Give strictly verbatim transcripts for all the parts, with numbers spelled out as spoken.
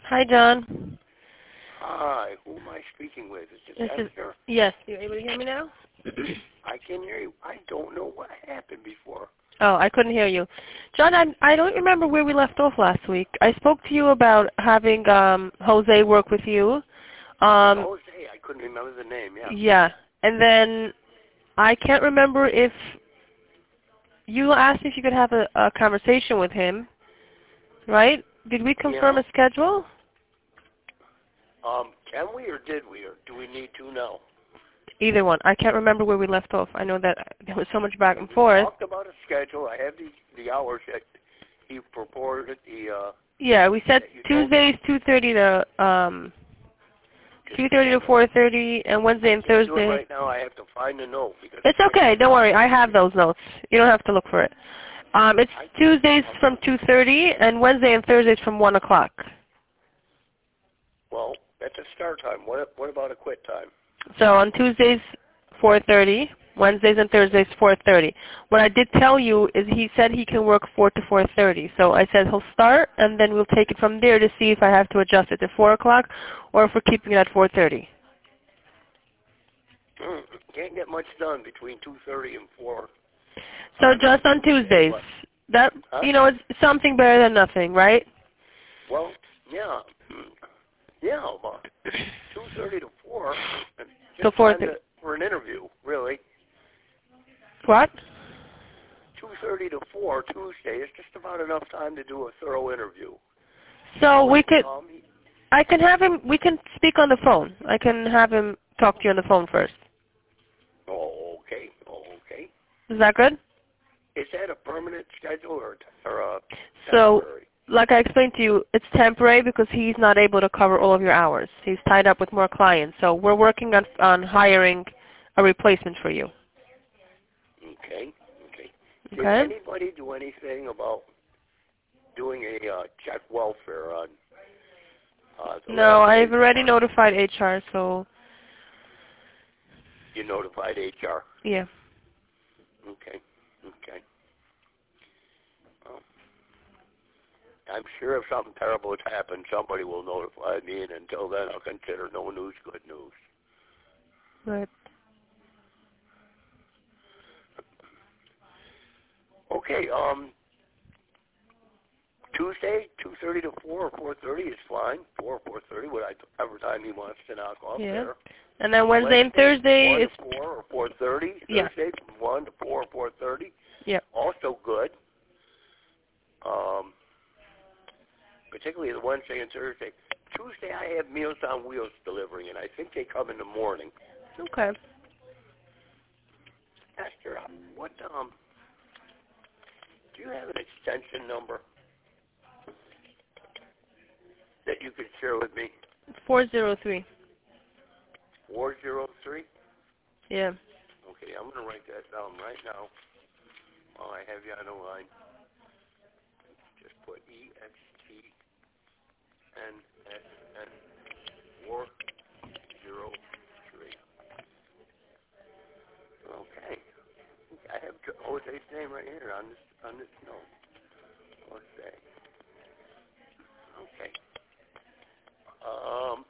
Hi, John. Hi, who am I speaking with? Is this This is Esther? yes. You able to hear me now? I can hear you. I don't know what happened before. Oh, I couldn't hear you, John. I I don't remember where we left off last week. I spoke to you about having um Jose work with you. Um, Jose, I couldn't remember the name, yeah. yeah, and then I can't remember if you asked if you could have a, a conversation with him, right? Did we confirm Yeah. a schedule? Um, can we or did we, or do we need to know? Either one. I can't remember where we left off. I know that there was so much back and We forth. talked about a schedule. I have the, the hours that he purported, the, uh... Yeah, we said that you told me. Tuesdays two thirty to um two thirty to four thirty, and Wednesday and I can't do it Thursday. right now. I have to find the note because... It's okay. Don't worry. I have those notes. You don't have to look for it. Um, it's I, Tuesdays okay. from two thirty, and Wednesday and Thursdays from one o'clock. Well, that's a start time. What, what about a quit time? So on Tuesdays, four thirty. Wednesdays and Thursdays, four thirty. What I did tell you is he said he can work four to four thirty. So I said he'll start, and then we'll take it from there to see if I have to adjust it to four o'clock or if we're keeping it at four thirty. Mm, can't get much done between two thirty and four. So On just on Tuesday. Tuesdays. What? That Huh? you know, it's something better than nothing, right? Well, yeah. Yeah, about two thirty to four. So Just four time thirty. to, for an interview, really. What? two thirty to four Tuesday is just about enough time to do a thorough interview. So we When, could. um, he, I can have him. We can speak on the phone. I can have him talk to you on the phone first. oh, okay. Oh, okay. Is that good? Is that a permanent schedule or, or a So, temporary? like I explained to you, it's temporary because he's not able to cover all of your hours. He's tied up with more clients. So we're working on on hiring a replacement for you. Okay. Okay. Did Okay? anybody do anything about doing a uh, check welfare on uh, the No, last I've week? already notified H R. So You notified H R. yeah. Okay. Okay. Well, I'm sure if something terrible has happened, somebody will notify me, and until then, I'll consider no news good news. Right. Okay. Um, Tuesday, two thirty to four or four thirty is fine. Four or four thirty, whatever time he wants to knock off Yeah. there. And then Wednesday and Thursday one is to four or four thirty. yeah. Thursday from one to four or four thirty. Yeah. Also good. Um, particularly the Wednesday and Thursday. Tuesday I have Meals on Wheels delivering, and I think they come in the morning. Okay. Esther, what um, do you have an extension number that you could share with me? Four zero three. Four zero three. Yeah. Okay, I'm gonna write that down right now. While I have you on the line, just put E X T N S N four zero three. Okay, I have Jose's name right here on this on this note. Jose. Okay. Um,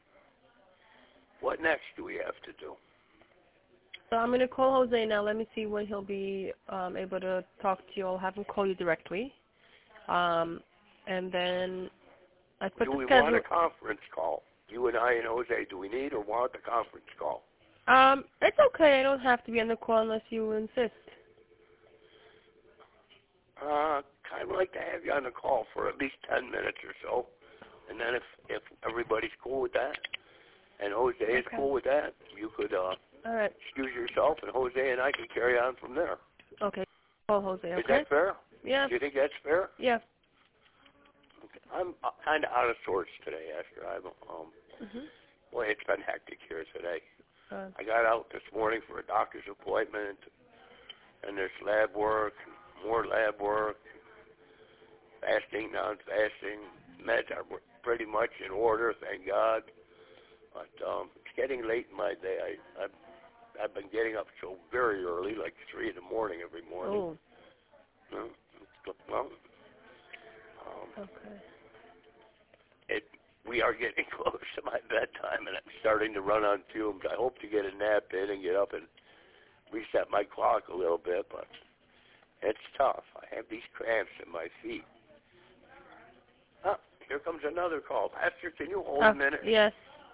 what next do we have to do? So I'm going to call Jose now. Let me see when he'll be um, able to talk to you. I'll have him call you directly. Um, and then I put Do the we schedule. want a conference call? You and I and Jose, do we need or want a conference call? Um, it's okay. I don't have to be on the call unless you insist. Uh, kind of like to have you on the call for at least ten minutes or so. And then if, if everybody's cool with that, and Jose is Okay. cool with that, you could uh, All right. excuse yourself, and Jose and I can carry on from there. Okay. Call Jose, okay? Is that fair? Yeah. Do you think that's fair? Yeah. Okay. I'm uh, kind of out of sorts today, Esther. I'm, um, Mhm. boy, it's been hectic here today. Uh, I got out this morning for a doctor's appointment, and there's lab work, more lab work, fasting, non-fasting. Meds are pretty much in order, thank God. But um, it's getting late in my day. I, I've, I've been getting up so very early, like three in the morning every morning. oh. No, it's, well, um, Okay. it we are getting close to my bedtime, and I'm starting to run on fumes. I hope to get a nap in and get up and reset my clock a little bit, but it's tough. I have these cramps in my feet. Oh, here comes another call. Pastor, can you hold oh, a minute? Yes.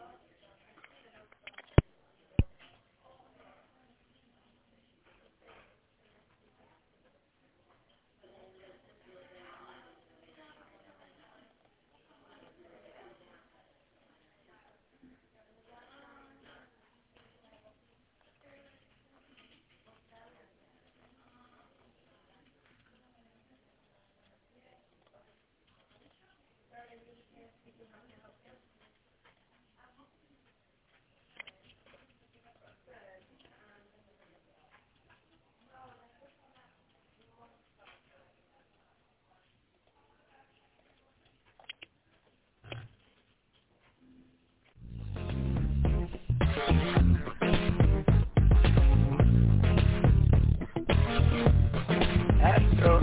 Pastor.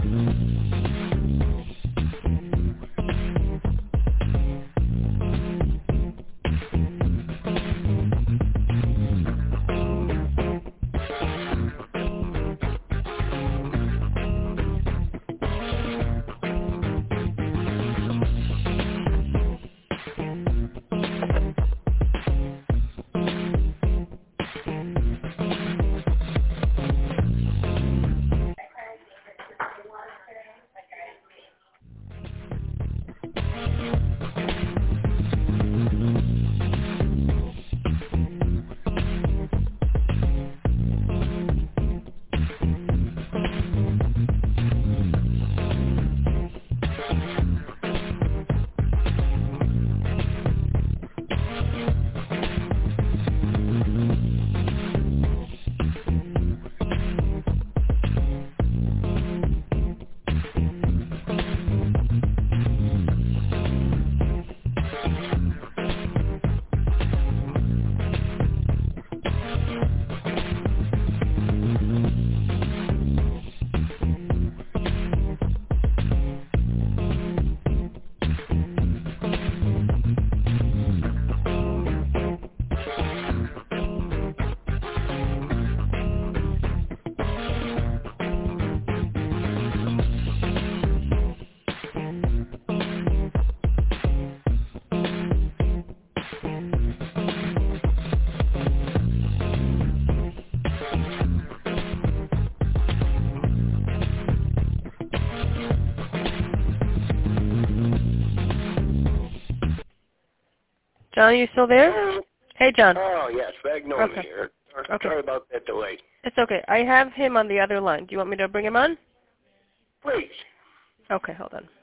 John, are you still there? Hey, John. Oh, yes, Magnoli Okay. here. Sorry, Okay. sorry about that delay. It's okay. I have him on the other line. Do you want me to bring him on? Please. Okay, hold on.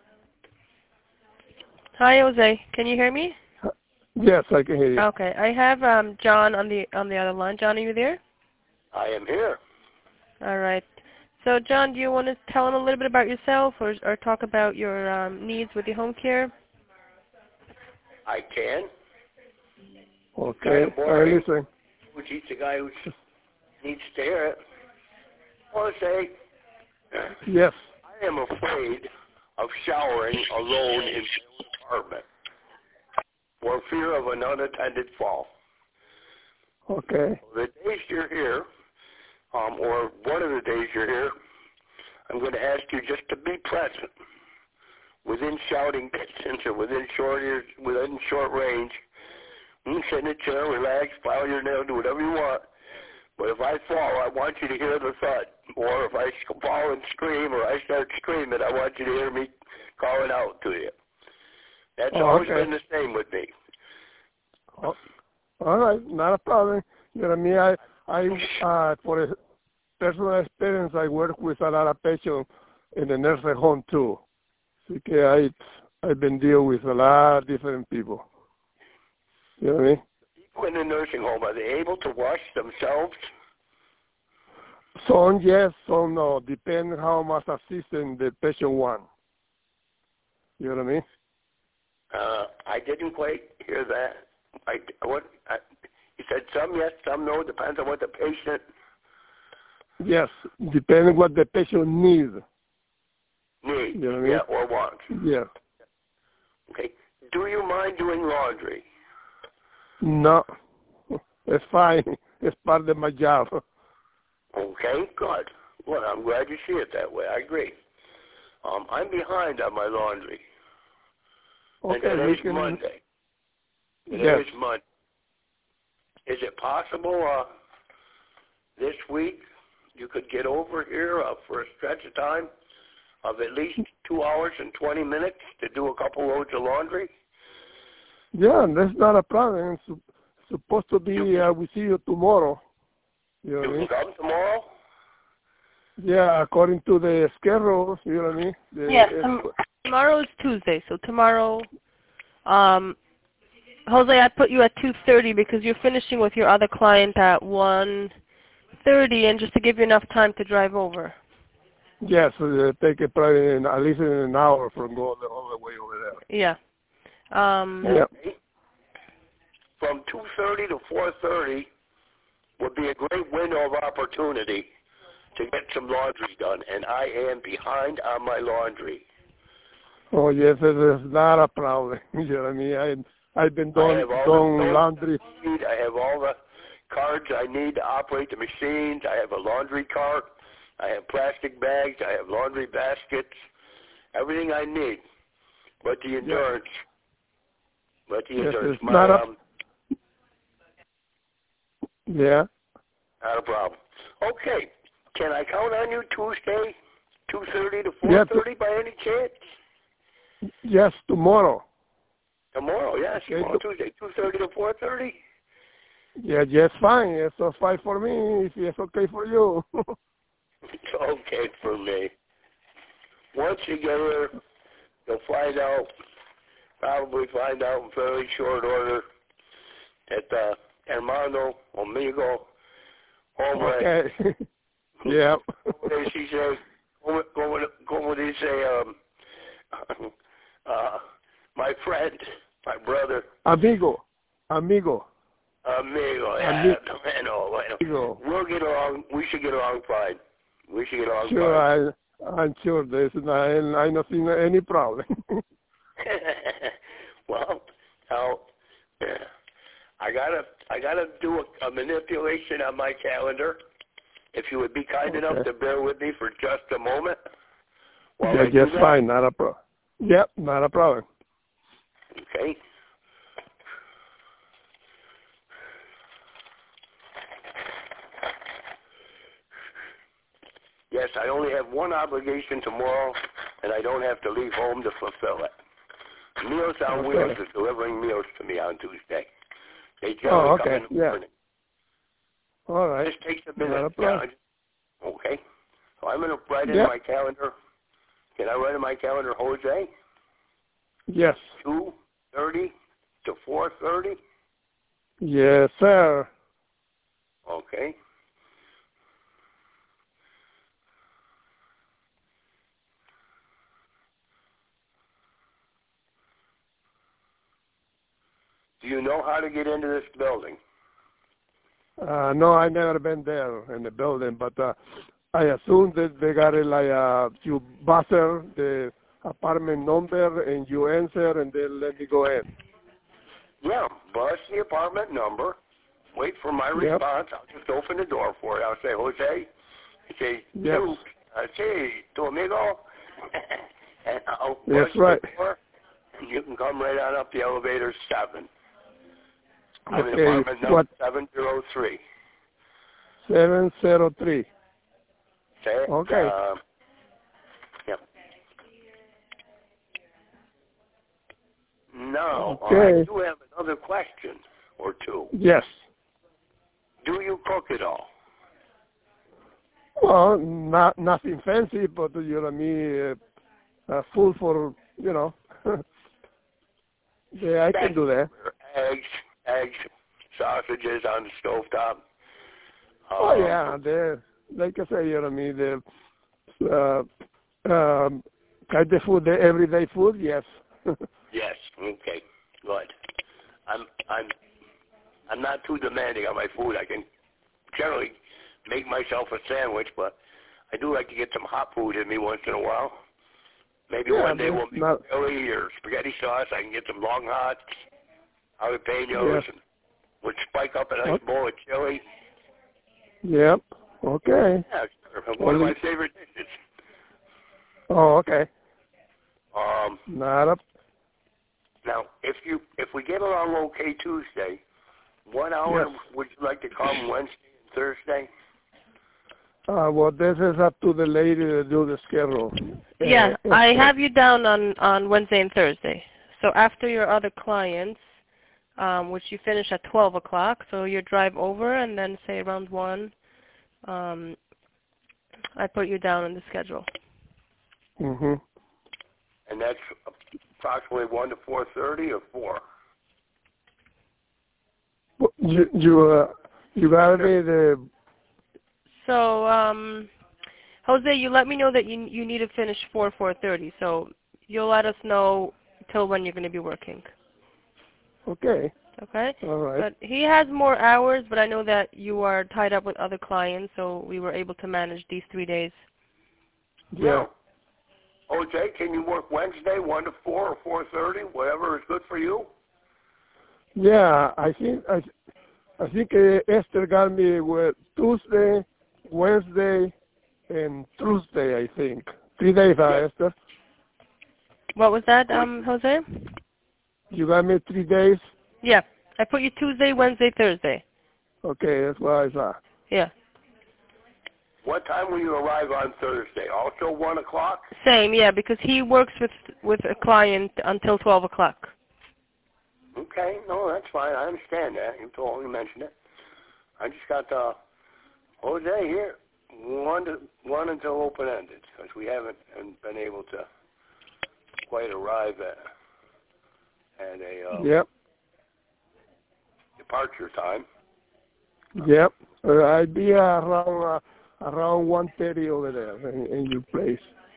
Hi, Jose. Can you hear me? Yes, I can hear you. Okay. I have um, John on the on the other line. John, are you there? I am here. All right. So, John, do you want to tell him a little bit about yourself, or or talk about your um, needs with your home care? I can. Okay, Kind of I boring. listen. Which he's the guy who needs to hear it. I want to say, Yes. I am afraid of showering alone in the apartment for fear of an unattended fall. Okay. The days you're here, um, or one of the days you're here, I'm going to ask you just to be present within shouting distance or within short ears, within short range. You can sit in a chair, relax, file your nail, do whatever you want. But if I fall, I want you to hear the thud. Or if I fall and scream, or I start screaming, I want you to hear me calling out to you. That's Oh, always okay. been the same with me. Oh, all right, not a problem. You know what I mean? I, I uh, for a personal experience, I work with a lot of patients in the nursing home too. So I, I've been dealing with a lot of different people. You know what I mean? People in the nursing home, are they able to wash themselves? Some yes, some no. Depending how much assistance the patient wants. You know what I mean? Uh, I didn't quite hear that. I, what, I, you said some yes, some no, depends on what the patient Yes, depending what the patient needs. needs, You know what I mean? yeah, or wants. Yeah. Okay. do you mind doing laundry? No, it's fine. It's part of my job. Okay, good. Well, I'm glad you see it that way. I agree. Um, I'm behind on my laundry. Okay, and today's we can... Monday. Today Yes. is Monday. Is it possible uh, this week you could get over here uh, for a stretch of time of at least two hours and twenty minutes to do a couple loads of laundry? Yeah, that's not a problem. It's su- supposed to be, You, uh, we see you tomorrow. You know you what I mean? can come tomorrow? Yeah, according to the schedule, you know what I mean? The, Yes, it's- tom- tomorrow is Tuesday, so tomorrow, um, Jose, I put you at two thirty because you're finishing with your other client at one thirty, and just to give you enough time to drive over. yes, uh, take it probably in, at least in an hour from going the, all the way over there. Yeah. Um, Yeah. Okay. From two thirty to four thirty would be a great window of opportunity to get some laundry done, and I am behind on my laundry. Oh, yes, it is not a problem. You know what I mean? I, I've been I doing, have all doing the laundry. I need. I have all the cards I need to operate the machines. I have a laundry cart. I have plastic bags. I have laundry baskets. Everything I need. But the endurance. But the Yes, endurance. it's My, not a- um, Yeah. not a problem. Okay. Can I count on you Tuesday, two thirty to Yeah, four thirty by any chance? Yes, tomorrow. Tomorrow, yes. Okay, Tomorrow, to- Tuesday, two thirty to four thirty? Yeah, yes, fine. It's uh, fine for me if it's okay for you. It's okay for me. Once you get here, you'll find out, probably find out in fairly short order that uh, Hermano Amigo Hombre, Okay. Yeah. as he says, como, como, como dice, um, uh, my friend, my brother, Amigo. Amigo. amigo, yeah, Ami- I know, I know. Amigo. We'll get along, we should get along fine. We should get along Sure, fine. I, I'm sure there's not, I don't see any problem. Well, now, yeah, I gotta, I gotta do a, a manipulation on my calendar. If you would be kind Okay. enough to bear with me for just a moment. While Yeah, I do just that. fine. Not a problem. Yep, not a problem. Okay. Yes, I only have one obligation tomorrow, and I don't have to leave home to fulfill it. Meals on Okay. Wheels is delivering meals to me on Tuesday. They Oh, generally okay, come in the yeah. morning. All right. This takes a Not a minute. problem. Yeah, okay. So I'm going to write in Yeah. my calendar. Can I write in my calendar, Jose? Yes. two thirty to four thirty? Yes, sir. Okay. Do you know how to get into this building? Uh, no, I never been there in the building, but uh, I assume that they got it like uh, you buzzer the apartment number and you answer and then let me go in. Yeah, buzz the apartment number. Wait for my Yep. response. I'll just open the door for you. I'll say, Jose. You say, Yes. tu, uh, si, tu amigo. And I'll That's buzz right. the door, and you can come right on up the elevator seven. I'm in Okay, apartment number what? seven oh three. seven zero three. Okay. Okay. Uh, yeah. Now, Okay. I do have another question or two. Yes. Do you cook at all? Well, not nothing fancy, but you know what I mean, uh, uh, food for, you know. Yeah, I can do that. Eggs, eggs, sausages on the stovetop. Oh, Um, yeah, they're, like I say, you know what I mean, the uh, um, kind of food, the everyday food, yes. Yes. Okay. Good. I'm I'm I'm not too demanding on my food. I can generally make myself a sandwich, but I do like to get some hot food in me once in a while. Maybe Yeah, one day but we'll make not- chili or spaghetti sauce. I can get some long hots, jalapenos, Yes. and we'll spike up a nice Okay. bowl of chili. Yep. Okay. Yeah, sure. One of Only- my favorite dishes. Oh, okay. Um, Not a. now, if you if we get along okay Tuesday, what hour Yes. would you like to come Wednesday and Thursday? Uh, well, this is up to the lady to do the schedule. Yeah, Uh, I uh, have you down on, on Wednesday and Thursday. So after your other clients, um, which you finish at twelve o'clock, so you drive over and then say around one, um, I put you down on the schedule. Mm-hmm. And that's approximately one to four thirty or four. You you uh, you gotta be the. So, um, Jose, you let me know that you you need to finish four four thirty. So you'll let us know till when you're going to be working. Okay. Okay. All right. But he has more hours, but I know that you are tied up with other clients, so we were able to manage these three days. Yeah. O J, can you work Wednesday, one to four or four thirty, whatever is good for you? Yeah, I think I, I think uh, Esther got me with Tuesday, Wednesday, and Tuesday. I think three days, uh, Yes. Esther. What was that, um, Jose? You got me three days. Yeah, I put you Tuesday, Wednesday, Thursday. Okay, that's what I saw. Yeah. What time will you arrive on Thursday? Also one o'clock? Same, yeah, because he works with with a client until twelve o'clock. Okay, no, that's fine. I understand that. You told me, mentioned it. I just got uh, Jose here, one to one until open ended, because we haven't been able to quite arrive at at a uh, Yep. departure time. Yep. Uh, I'll be uh, around uh, around one thirty over there in, in your place.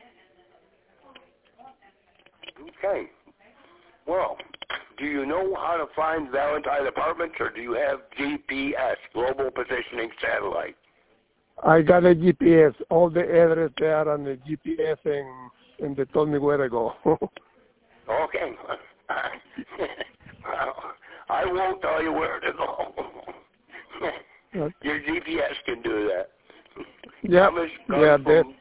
Okay. Well, do you know how to find Valentine Apartments, or do you have G P S, Global Positioning Satellite? I got a G P S. All the address there on the G P S, and and they told me where to go. Okay. Well, I won't tell you where to go. Your G P S can do that. Yeah. Thomas comes Yeah. from, That.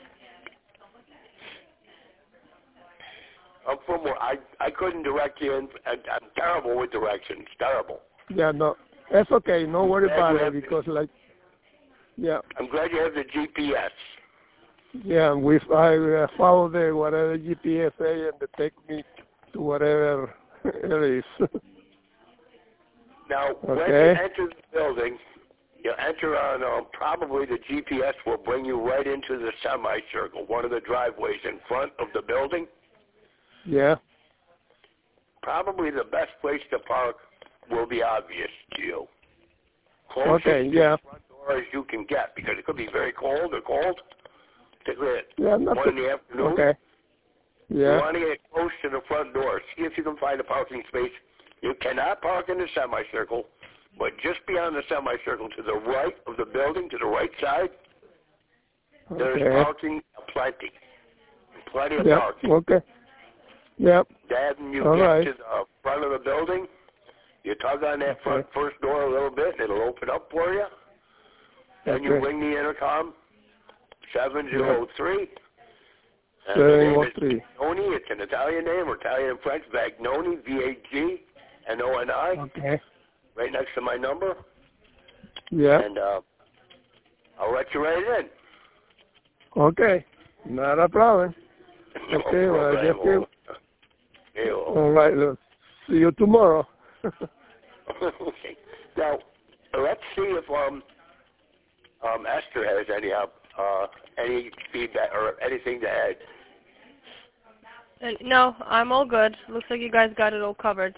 I'm from where I I couldn't direct you in. I'm terrible with directions. Terrible. Yeah. No. That's okay. No worry Glad about you it have because like. Yeah. I'm glad you have the G P S. Yeah. We I uh, follow the whatever G P S say and they take me to whatever it is. Now, when you Okay. enter the building, you enter on um, probably the G P S will bring you right into the semicircle, one of the driveways in front of the building. Yeah. Probably the best place to park will be obvious to you. Closest Okay. to Yeah. the front door as you can get, because it could be very cold or cold, particularly at Yeah. Not one in too- the afternoon. Okay. You Yeah. want to get close to the front door. See if you can find a parking space. You cannot park in the semicircle, but just beyond the semicircle to the right of the building, to the right side, there's Okay. parking plenty. Plenty of Yep. parking. Okay. Yep. Then you All get right. to the front of the building, you tug on that front Okay. first door a little bit, and it'll open up for you. Then you Okay. ring the intercom, seven zero three. And the Seven name oh is three. Vagnoni. It's an Italian name, or Italian and French. Vagnoni, V A G N O N I, Okay. right next to my number. Yeah. And uh, I'll let you right in. Okay. Not a problem. No Okay, well, I guess problemo. you. Ew. All right. Look, see you tomorrow. Okay. Now, let's see if um, um, Esther has any uh, uh, any feedback or anything to add. And no, I'm all good. Looks like you guys got it all covered.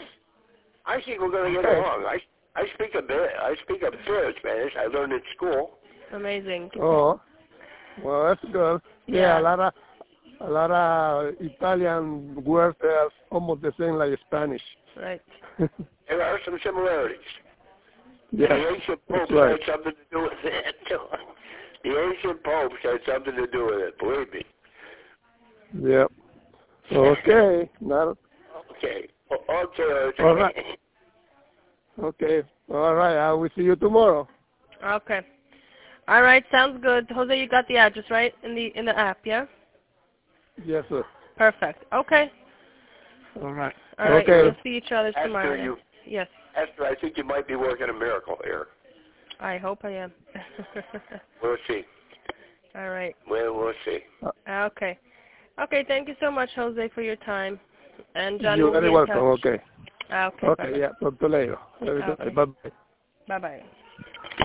I think we're going to get Okay. along. I I speak a bit. I speak a bit of Spanish. I learned at school. Amazing. Oh, well, that's good. Yeah, Yeah. a lot of a lot of Italian words are almost the same like Spanish. Right. There are some similarities. Yeah, The ancient Pope that's right. had something to do with it, too. The ancient Pope had something to do with it, believe me. Yeah. Okay. Not. Okay. O- Okay. All right. Okay. All right. I will see you tomorrow. Okay. All right. Sounds good. Jose, you got the address right in the in the app, yeah? Yes, sir. Perfect. Okay. All right. All right. Okay. We'll see each other Esther, tomorrow. you, Yes. Esther, I think you might be working a miracle here. I hope I am. We'll see. All right. Well, we'll see. Okay. Okay. Thank you so much, Jose, for your time. And Johnny You're will very be in welcome. touch. Okay. Okay. Okay. Bye-bye. Yeah. Talk to you later. Okay. Bye bye. Bye-bye.